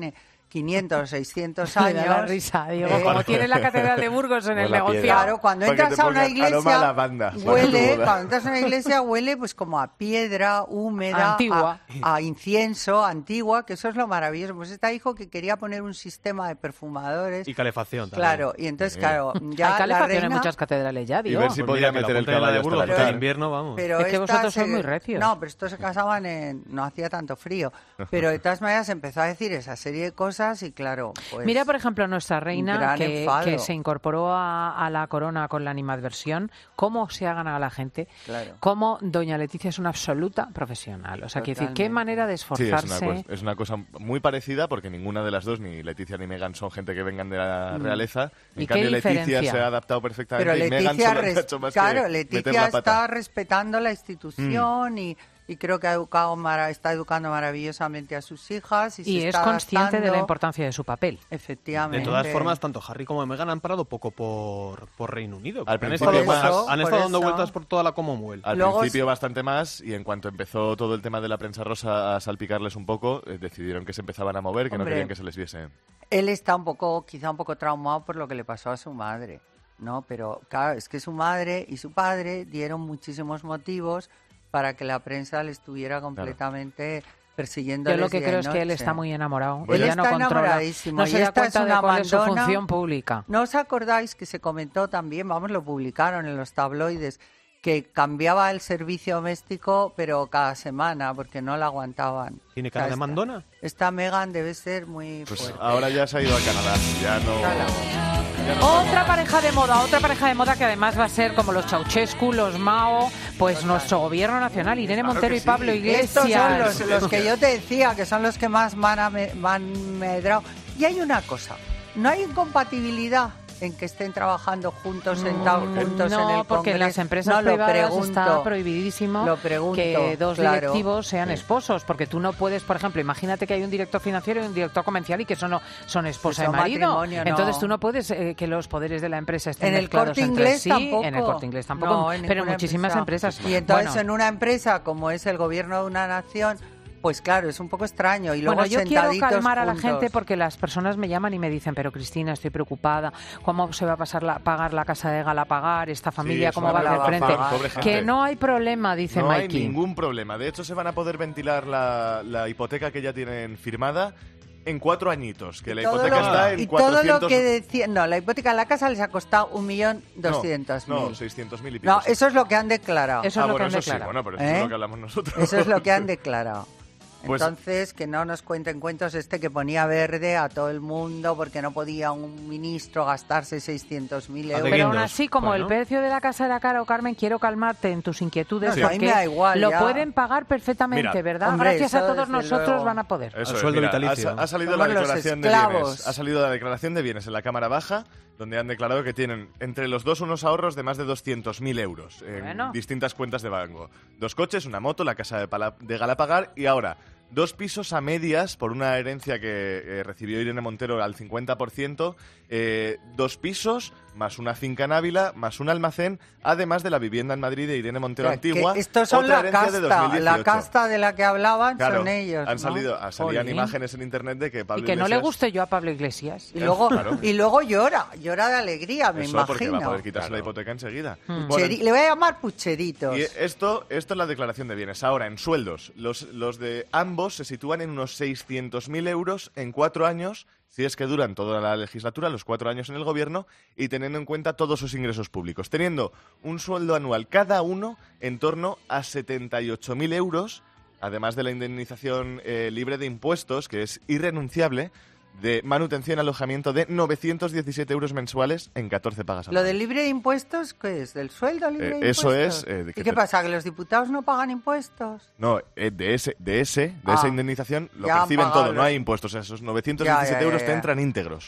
quinientos o seiscientos Me años. da la risa, digo, eh, como tiene la Catedral de Burgos en el Con la negociado. piedra. Claro, cuando Para que entras te a una pongas aroma a iglesia, lavanda, para huele, tu boda. cuando entras a una iglesia huele pues como a piedra húmeda, Antigua. A, a incienso, antigua, que eso es lo maravilloso. Pues esta dijo que quería poner un sistema de perfumadores. Y calefacción también. Claro, y entonces, Sí. claro, ya Hay la calefacción en reina... muchas catedrales ya, Y digo. ver si Pues podía mira, que meter la el ponte en la caballo de hasta Burgos, el que en altar. invierno, vamos. Pero Es que esta vosotros se- sois muy recios. No, pero estos se casaban en... No hacía tanto frío. Pero de todas maneras empezó a decir esa serie de cosas y claro, pues... Mira, por ejemplo, nuestra reina gran que, enfado. que se incorporó a, a la corona con la animadversión, cómo se ha ganado a la gente, Claro. cómo doña Leticia es una absoluta profesional. O sea, quiero decir, qué Totalmente. manera de Sí, es una, esforzarse. cues- es una cosa muy parecida porque ninguna de las dos, ni Leticia ni Megan, son gente que vengan de la Mm. realeza. En ¿Y qué cambio, Leticia diferencia? se ha adaptado perfectamente Pero y Megan Leticia, solo ha res- hecho más claro, que meter Leticia la pata. está respetando la institución y, y creo que ha educado mara- está educando maravillosamente a sus hijas. Y, se Y es está consciente de la adaptando. importancia de su papel. Efectivamente. De todas formas, tanto Harry como Meghan han parado poco por, por Reino Unido. Al porque han principio estado, más. han Por estado dando eso. vueltas por toda la Commonwealth. Al Luego principio es- bastante más y en cuanto empezó todo el tema de la prensa rosa a salpicarles un poco, eh, decidieron que se empezaban a mover, que no Hombre. querían que se les viese. Él está un poco, quizá un poco traumado por lo que le pasó a su madre, ¿no? Pero claro, es que su madre y su padre dieron muchísimos motivos para que la prensa le estuviera completamente persiguiendo. Yo lo que creo es que él está muy enamorado. Él Ella está no controla, enamoradísimo. no y se da esta es cuenta de una cuál es su mandona. función pública. ¿No os acordáis que se comentó también, vamos, lo publicaron en los tabloides, que cambiaba el servicio doméstico, pero cada semana, porque no la aguantaban? ¿Tiene O sea, cara de esta- mandona? Esta Megan debe ser muy Pues fuerte. ahora ya se ha ido a Canadá, ya no... ya no- Otra pareja de moda, otra pareja de moda que además va a ser como los Ceausescu, los Mao, pues nuestro gobierno nacional, Irene Claro Montero que y sí. Pablo Iglesias. Estos son los, los que yo te decía, que son los que más me han, ame- me han medrado. Y hay una cosa, no hay incompatibilidad en que estén trabajando juntos, sentados Mm, juntos no, en el porque en las Congreso. empresas No, lo privadas pregunto, está prohibidísimo lo pregunto, que dos claro. directivos sean esposos, porque tú no puedes, por ejemplo, imagínate que hay un director financiero y un director comercial y que son, son esposa Son y marido. matrimonio, no. Entonces tú no puedes eh, que los poderes de la empresa estén En el mezclados Corte entre Inglés sí. tampoco. En el Corte Inglés tampoco, No, en pero en ninguna muchísimas empresa. empresas. Y entonces Bueno, en una empresa como es el gobierno de una nación, pues claro, es un poco extraño. Y luego Bueno, yo quiero sentaditos calmar a la juntos. gente porque las personas me llaman y me dicen, pero Cristina, estoy preocupada, ¿cómo se va a pasar la, pagar la casa de Galapagar, esta familia, eso cómo va la a hacer va a frente? pagar, pobre gente. Que no hay problema, dice no hay Mikey. ningún problema. De hecho, se van a poder ventilar la, la hipoteca que ya tienen firmada en cuatro añitos, que la Todo hipoteca lo- está en y todo cuatrocientos... lo que decía, no, la hipoteca de la casa les ha costado un millón doscientos mil. No, seiscientos mil y pico. No, eso es lo que han declarado. Eso ah, es lo bueno, que han eso sí, declarado. bueno, pero eso ¿Eh? es lo que hablamos nosotros. Eso es lo que han declarado. Pues- Entonces, que no nos cuenten cuentos este que ponía verde a todo el mundo porque no podía un ministro gastarse seiscientos mil euros. Pero aún así, como el precio de la casa era caro, Carmen, quiero calmarte en tus inquietudes No, sí, a mí porque me da igual, lo ya. pueden pagar perfectamente, Mira, ¿verdad? hombre, Gracias a eso todos desde nosotros luego. van a poder. Eso Al es, sueldo mira, vitalicio. ha, ha salido Somos la los declaración de esclavos. bienes. Ha salido la declaración de bienes en la Cámara Baja, donde han declarado que tienen entre los dos unos ahorros de más de doscientos mil euros en Bueno. distintas cuentas de banco. Dos coches, una moto, la casa de, Pala- de Galapagar y ahora dos pisos a medias por una herencia que eh, recibió Irene Montero al cincuenta por ciento. Eh, dos pisos, más una finca en Ávila, más un almacén, además de la vivienda en Madrid de Irene Montero O sea, que Antigua. estos son otra la herencia de casta, dos mil dieciocho. la casta de la que hablaban Claro, son ellos. han ¿no? salido, ah, salían Jolín. imágenes en internet de que Pablo Y que no le Iglesias- guste yo a Pablo Iglesias. Y luego, Claro. y luego llora, llora de alegría, me Eso porque va a imagino. poder quitarse la hipoteca enseguida. Hmm. Bueno, Pucheri- Le voy a llamar pucheritos. y esto, esto es la declaración de bienes. Ahora, en sueldos, los, los de ambos se sitúan en unos seiscientos mil euros en cuatro años, si es que duran toda la legislatura, los cuatro años en el gobierno, y teniendo en cuenta todos sus ingresos públicos. Teniendo un sueldo anual cada uno en torno a setenta y ocho mil euros, además de la indemnización eh, libre de impuestos, que es irrenunciable, de manutención y alojamiento de novecientos diecisiete euros mensuales en catorce pagas al ¿Lo año. del libre de impuestos qué es? ¿Del sueldo libre Eh, de eso impuestos? es, eh, de que ¿Y qué te- pasa? ¿Que los diputados no pagan impuestos? No, eh, de ese, de ese, de Ah, esa indemnización lo ya han perciben pagado todo, no los- hay impuestos. Esos novecientos Ya, diecisiete ya, euros ya, te ya. entran íntegros.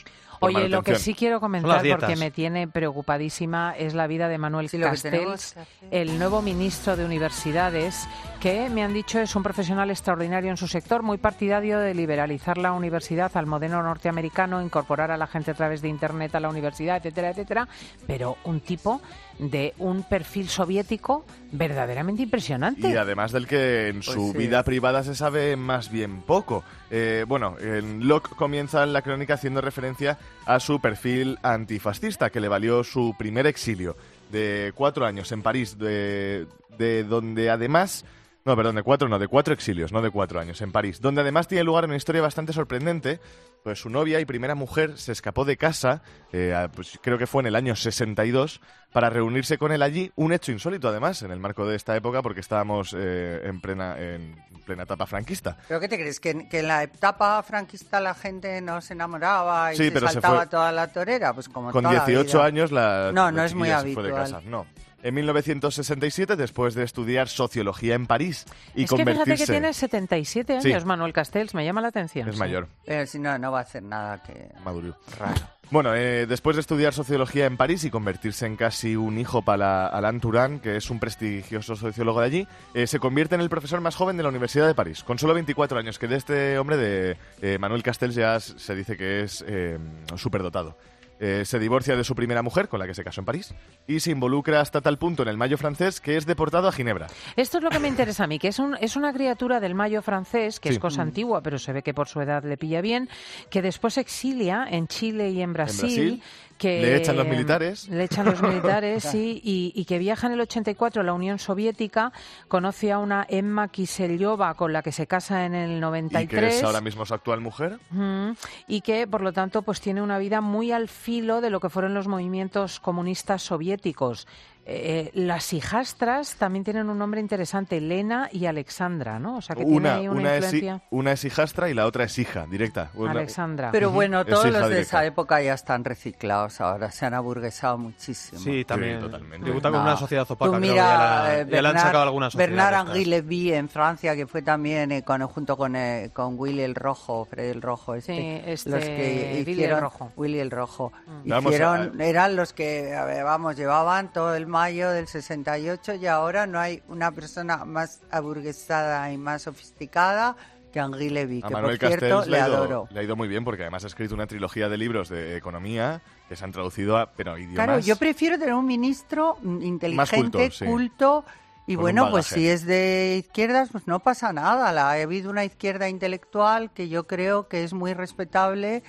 por Oye, lo que sí quiero Son las comentar, dietas. porque me tiene preocupadísima, es la vida de Manuel Sí, lo que tenemos Castells, que hacer. el nuevo ministro de Universidades, que me han dicho es un profesional extraordinario en su sector, muy partidario de liberalizar la universidad al modelo norteamericano, incorporar a la gente a través de Internet a la universidad, etcétera, etcétera, pero un tipo de un perfil soviético verdaderamente impresionante. Y además del que en su Pues sí. vida privada se sabe más bien poco. Eh, bueno, en Locke comienza la crónica haciendo referencia a su perfil antifascista, que le valió su primer exilio de cuatro años en París, de, de donde además... No, perdón, de cuatro no, de cuatro exilios, no de cuatro años, en París, donde además tiene lugar una historia bastante sorprendente, pues su novia y primera mujer se escapó de casa, eh, a- pues creo que fue en el año sesenta y dos, para reunirse con él allí, un hecho insólito además, en el marco de esta época, porque estábamos eh, en plena en plena etapa franquista. ¿Pero qué te crees? ¿Que, en- que en la etapa franquista la gente no se enamoraba y Sí, se pero se saltaba fue- toda la torera? Pues como Con toda la dieciocho vida. años la, No, la no es muy chiquilla se fue de habitual. casa, no. En mil novecientos sesenta y siete, después de estudiar sociología en París y es que convertirse... fíjate que tiene setenta y siete años, Sí. Manuel Castells, me llama la atención. Es sí. mayor. Pero si no, no va a hacer nada que... Maduro. Raro. Bueno, eh, después de estudiar sociología en París y convertirse en casi un hijo para Alain Turán, que es un prestigioso sociólogo de allí, eh, se convierte en el profesor más joven de la Universidad de París, con solo veinticuatro años, que de este hombre, de eh, Manuel Castells, ya s- se dice que es eh, superdotado. Eh, se divorcia de su primera mujer, con la que se casó en París, y se involucra hasta tal punto en el Mayo francés que es deportado a Ginebra. Esto es lo que me interesa a mí, que es, un, es una criatura del Mayo francés, que Sí. es cosa antigua, pero se ve que por su edad le pilla bien, que después se exilia en Chile y en Brasil. Brasil, que le echan los militares. Le echan los militares, sí, y, y que viaja en el ochenta y cuatro a la Unión Soviética, conoce a una Emma Kiselyova con la que se casa en el noventa y Y que tres. es ahora mismo su actual mujer. Ujú. Y que, por lo tanto, pues tiene una vida muy al filo de lo que fueron los movimientos comunistas soviéticos. Eh, las hijastras también tienen un nombre interesante, Lena y Alexandra, ¿no? O sea, que Una, tiene ahí una, una, es, hi- influencia. una es hijastra y la otra es hija, directa. Una- Alexandra. Pero Ujú. bueno, Es todos hija los de directa. esa época ya están reciclados ahora, se han aburguesado muchísimo. Sí, también. Sí, totalmente. Debuta con No. una sociedad opaca. Tú creo que mira, ya la- eh, ya le han Bernard- sacado alguna sociedad. Bernard de estas. Henri Lévy en Francia, que fue también eh, con, junto con, eh, con Willy el Rojo, Freddy el Rojo, este, Sí, este, los que Willy hicieron, el Rojo. Willy el Rojo. Vamos Hicieron, a- eran los que, a ver, vamos, llevaban todo el mayo del sesenta y ocho y ahora no hay una persona más aburguesada y más sofisticada que Henri Lévy, A que Manuel por cierto Castells le le ha, ido, adoro. le ha ido muy bien porque además ha escrito una trilogía de libros de economía que se han traducido a pero idiomas. Claro, yo prefiero tener un ministro mm, inteligente, culto, sí. culto, y Con un bueno, pues bagaje. si es de izquierdas, pues no pasa nada. La, ha habido una izquierda intelectual que yo creo que es muy respetable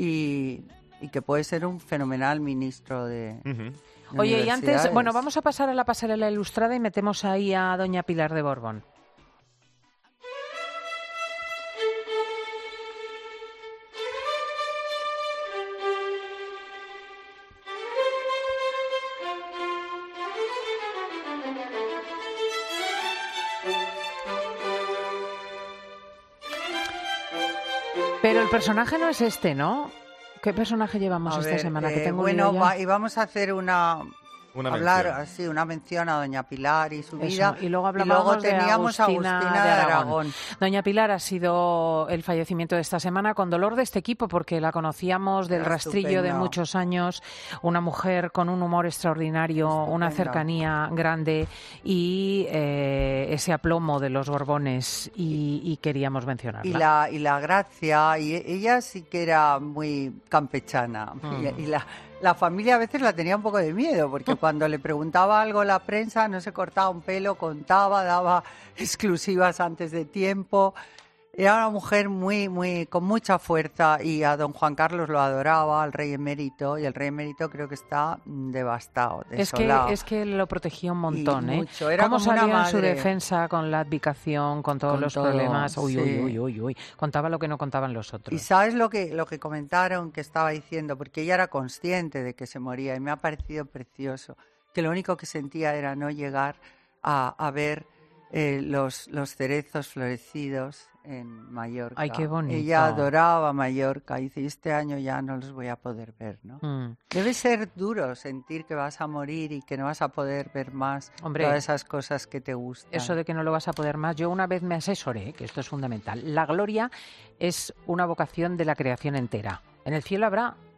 y, y que puede ser un fenomenal ministro de... Ujú. de Oye, y antes, universidades. bueno, vamos a pasar a la pasarela ilustrada y metemos ahí a doña Pilar de Borbón. Pero el personaje no es este, ¿no? ¿Qué personaje llevamos A esta ver, semana? Que eh, tengo bueno, una idea. va- y vamos a hacer una... Una hablar mención. así, una mención a doña Pilar y su Eso, vida. y luego hablábamos luego de teníamos a Agustina Agustina de de Aragón. Aragón. Doña Pilar ha sido el fallecimiento de esta semana con dolor de este equipo porque la conocíamos del Era rastrillo de estupendo. muchos años, una mujer con un humor extraordinario, una Estupendo. cercanía grande y eh, ese aplomo de los Borbones y, y queríamos mencionarla. Y la, y la gracia, y ella sí que era muy campechana. Mm. Y, y la, la familia a veces la tenía un poco de miedo, porque cuando le preguntaba algo la prensa no se cortaba un pelo, contaba, daba exclusivas antes de tiempo. Era una mujer muy, muy, con mucha fuerza y a don Juan Carlos lo adoraba, al rey emérito, y el rey emérito creo que está mm, devastado, Es que, desolado. es que lo protegía un montón, Y ¿eh? mucho. Era Cómo como una salió en su madre. defensa con la abdicación, con todos Con los todo, problemas. Uy, uy, sí. uy, uy, uy. Contaba lo que no contaban los otros. Y sabes lo que, lo que comentaron que estaba diciendo, porque ella era consciente de que se moría y me ha parecido precioso, que lo único que sentía era no llegar a, a ver eh, los, los cerezos florecidos en Mallorca. Ay, qué bonito. Ella adoraba Mallorca y dice, este año ya no los voy a poder ver, ¿no? Mm. Debe ser duro sentir que vas a morir y que no vas a poder ver más Hombre, todas esas cosas que te gustan. Eso de que no lo vas a poder más. Yo una vez me asesoré, que esto es fundamental. La gloria es una vocación de la creación entera. En el cielo habrá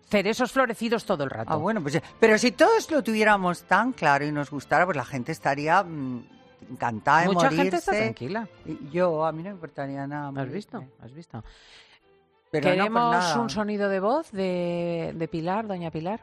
ceresos florecidos todo el rato. Ah, bueno, pues pero si todos lo tuviéramos tan claro y nos gustara, pues la gente estaría mmm, encantada de Mucha morirse. gente está tranquila. Yo, a mí no me importaría nada. ¿Has visto? ¿Has visto? Pero no, ¿Queremos pues nada. un sonido de voz de, de Pilar, doña Pilar?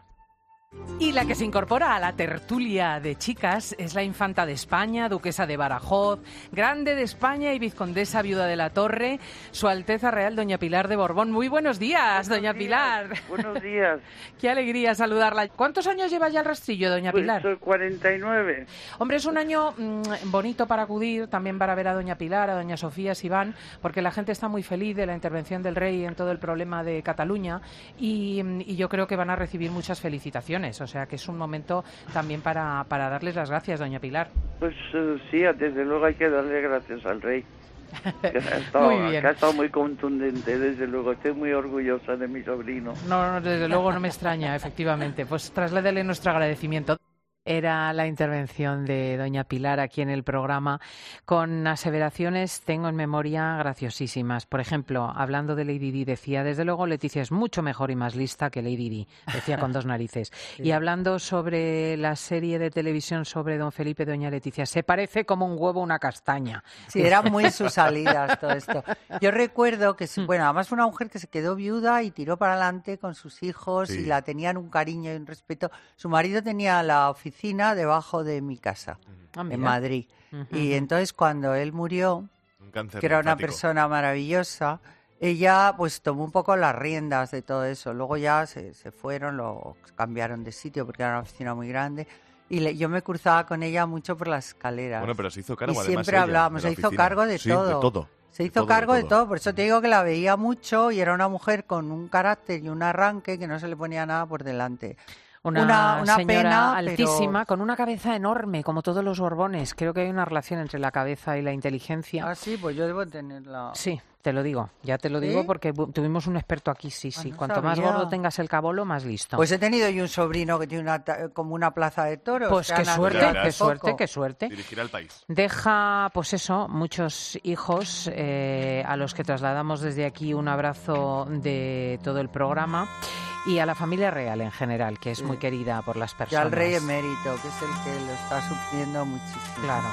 Y la que se incorpora a la tertulia de chicas es la infanta de España, duquesa de Badajoz, grande de España y vizcondesa viuda de la Torre, Su Alteza Real doña Pilar de Borbón. Muy buenos días, doña Pilar. Buenos días. Qué alegría saludarla. ¿Cuántos años lleva ya el rastrillo, doña Pues Pilar? soy cuarenta y nueve. Hombre, es un año mmm, bonito para acudir, también para ver a doña Pilar, a doña Sofía Siván, porque la gente está muy feliz de la intervención del rey en todo el problema de Cataluña y, y yo creo que van a recibir muchas felicitaciones. O sea que es un momento también para, para darles las gracias, doña Pilar. Pues uh, sí, desde luego hay que darle gracias al rey. Que ha, estado, Muy bien. que ha estado muy contundente, desde luego. Estoy muy orgullosa de mi sobrino. No, no, desde luego no me extraña, efectivamente. Pues trasládele nuestro agradecimiento. Era la intervención de doña Pilar aquí en el programa con aseveraciones, tengo en memoria, graciosísimas. Por ejemplo, hablando de Lady Di, decía, desde luego Leticia es mucho mejor y más lista que Lady Di, decía con dos narices. Sí. Y hablando sobre la serie de televisión sobre don Felipe, doña Leticia, se parece como un huevo a una castaña. Sí, eran muy sus salidas todo esto. Yo recuerdo que, bueno, además fue una mujer que se quedó viuda y tiró para adelante con sus hijos sí. y la tenían un cariño y un respeto. Su marido tenía la oficina debajo de mi casa, ah, en Madrid. Uh-huh. Y entonces cuando él murió, un cáncer que era linfático. Una persona maravillosa, ella pues tomó un poco las riendas de todo eso. Luego ya se, se fueron, lo cambiaron de sitio porque era una oficina muy grande. Y le, yo me cruzaba con ella mucho por las escaleras. Bueno, pero se hizo cargo y además siempre ella, hablábamos, de se hizo oficina. cargo de sí, todo. de todo. Se hizo de todo, cargo de de todo. todo, por eso te digo que la veía mucho y era una mujer con un carácter y un arranque que no se le ponía nada por delante. Una, una, una señora pena, altísima, pero... con una cabeza enorme, como todos los Borbones. Creo que hay una relación entre la cabeza y la inteligencia. Ah, sí, pues yo debo tenerla. Sí, te lo digo, ya te lo ¿Sí? digo porque tuvimos un experto aquí, sí, sí. Ah, no Cuanto sabía. Más gordo tengas el cabolo, más listo. Pues he tenido yo un sobrino que tiene una como una plaza de toros. Pues qué suerte, qué poco. suerte, qué suerte. Dirigirá el país. Deja, pues eso, muchos hijos eh, a los que trasladamos desde aquí un abrazo de todo el programa. Y a la familia real en general, que es sí. muy querida por las personas. Y al rey emérito, que es el que lo está sufriendo muchísimo. Claro.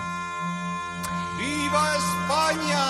¡Viva España!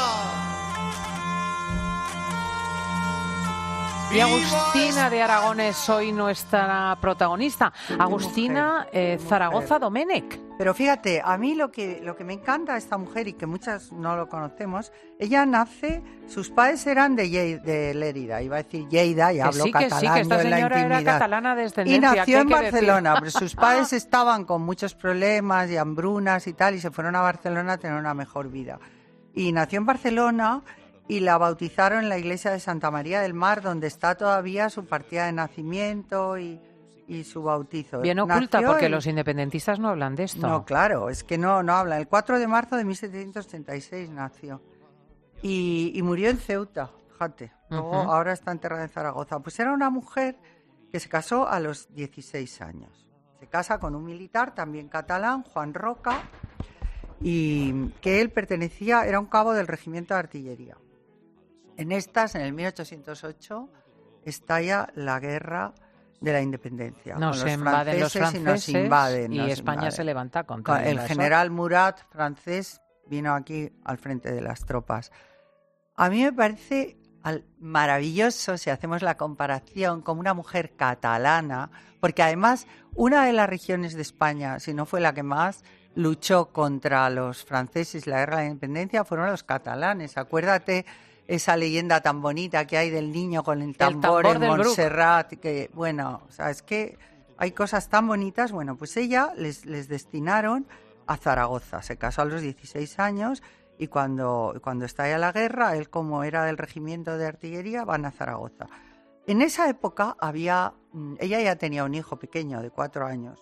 Y Agustina de Aragón es hoy nuestra protagonista. Sí, Agustina eh, Zaragoza Domènech. Pero fíjate, a mí lo que, lo que me encanta de esta mujer y que muchas no lo conocemos, ella nace, sus padres eran de, Ye, de Lérida, iba a decir Lleida, y hablo sí, catalán sí, que esta en la señora intimidad. Era catalana de y descendencia. nació en Barcelona, decir? pero sus padres estaban con muchos problemas y hambrunas y tal, y se fueron a Barcelona a tener una mejor vida. Y nació en Barcelona y la bautizaron en la iglesia de Santa María del Mar, donde está todavía su partida de nacimiento y... y su bautizo. Bien oculta, Nació porque el... los independentistas no hablan de esto. No, claro, es que no, no hablan. El cuatro de marzo de mil setecientos treinta y seis nació. Y, y murió en Ceuta, fíjate. Luego, uh-huh. ahora está enterrada en Zaragoza. Pues era una mujer que se casó a los dieciséis años. Se casa con un militar, también catalán, Juan Roca, y que él pertenecía, era un cabo del regimiento de artillería. En estas, en el mil ochocientos ocho, estalla la guerra de la independencia. Nos con los invaden los franceses y nos invaden. Y nos España invaden. se levanta contra El general Murat, francés, vino aquí al frente de las tropas. A mí me parece maravilloso, si hacemos la comparación, como una mujer catalana, porque además una de las regiones de España, si no fue la que más luchó contra los franceses, la guerra de la independencia, fueron los catalanes. Acuérdate esa leyenda tan bonita que hay del niño con el tambor, el tambor en Montserrat, que bueno, o sea, es que hay cosas tan bonitas. Bueno, pues ella les, les destinaron a Zaragoza, se casó a los dieciséis años y cuando, cuando estalla la guerra, él como era del regimiento de artillería, van a Zaragoza. En esa época había, ella ya tenía un hijo pequeño de cuatro años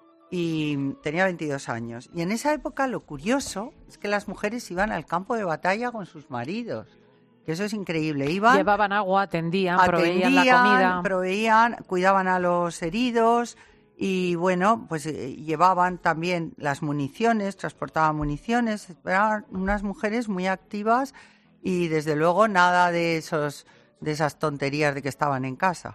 y tenía veintidós años, y en esa época lo curioso es que las mujeres iban al campo de batalla con sus maridos. Que eso es increíble. Iban, llevaban agua, atendían, atendían, proveían la comida. proveían, cuidaban a los heridos y, bueno, pues eh, llevaban también las municiones, transportaban municiones. Eran unas mujeres muy activas y, desde luego, nada de esos de esas tonterías de que estaban en casa.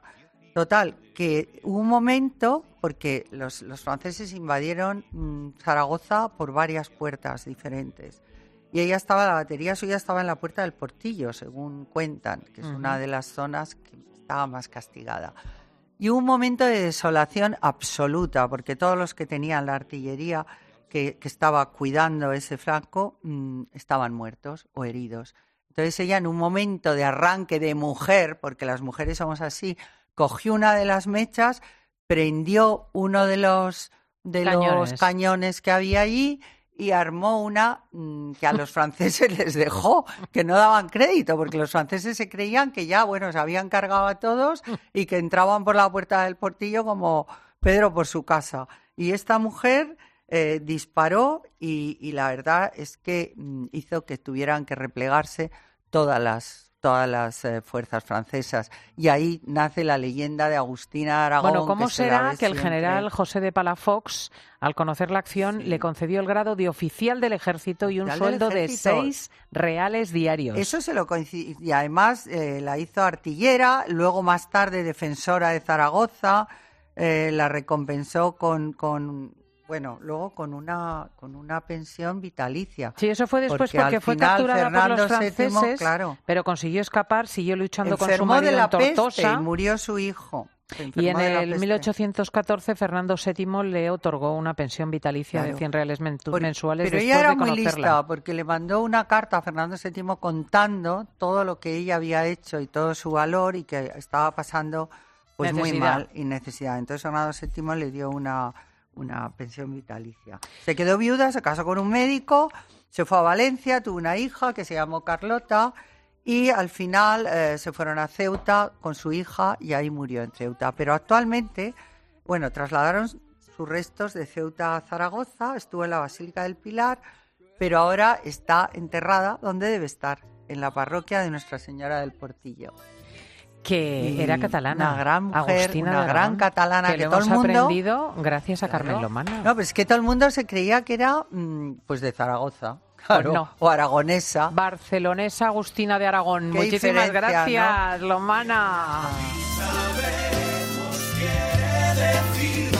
Total, que hubo un momento, porque los, los franceses invadieron mmm, Zaragoza por varias puertas diferentes. Y ella estaba, la batería suya estaba en la puerta del Portillo, según cuentan, que es uh-huh. una de las zonas que estaba más castigada. Y hubo un momento de desolación absoluta, porque todos los que tenían la artillería que, que estaba cuidando ese flanco mmm, estaban muertos o heridos. Entonces ella, en un momento de arranque de mujer, porque las mujeres somos así, cogió una de las mechas, prendió uno de los, de cañones. los cañones que había allí y armó una mmm, que a los franceses les dejó, que no daban crédito, porque los franceses se creían que ya, bueno, se habían cargado a todos y que entraban por la puerta del Portillo como Pedro por su casa. Y esta mujer eh, disparó y, y la verdad es que mmm, hizo que tuvieran que replegarse todas las todas las eh, fuerzas francesas. Y ahí nace la leyenda de Agustina Aragón. Bueno, ¿cómo que será se que el siempre... general José de Palafox, al conocer la acción, sí. le concedió el grado de oficial del ejército y un oficial sueldo de seis reales diarios? Eso se lo coincidió. Y además eh, la hizo artillera, luego más tarde defensora de Zaragoza, eh, la recompensó con... con Bueno, luego con una con una pensión vitalicia. Sí, eso fue después porque, porque fue final, capturada Fernando por los franceses, séptimo, claro, pero consiguió escapar, siguió luchando enfermó con su marido de la en Tortosa. Peste y murió su hijo. Y en el mil ochocientos catorce Fernando séptimo le otorgó una pensión vitalicia claro. de cien reales por, mensuales pero después ella era de muy conocerla. lista porque le mandó una carta a Fernando séptimo contando todo lo que ella había hecho y todo su valor y que estaba pasando pues necesidad. muy mal y necesidad. Entonces Fernando séptimo le dio una una pensión vitalicia. Se quedó viuda, se casó con un médico, se fue a Valencia, tuvo una hija que se llamó Carlota y al final eh, se fueron a Ceuta con su hija y ahí murió en Ceuta. Pero actualmente, bueno, trasladaron sus restos de Ceuta a Zaragoza, estuvo en la Basílica del Pilar, pero ahora está enterrada donde debe estar, en la parroquia de Nuestra Señora del Portillo. Que y era catalana, una gran mujer, Agustina una gran catalana que, que lo todo el hemos mundo aprendido gracias a claro. Carmen Lomana. No, pero es que todo el mundo se creía que era pues de Zaragoza, claro, pues no. o aragonesa, barcelonesa Agustina de Aragón. Qué Muchísimas gracias, ¿no? Lomana. Sabemos, quiere decir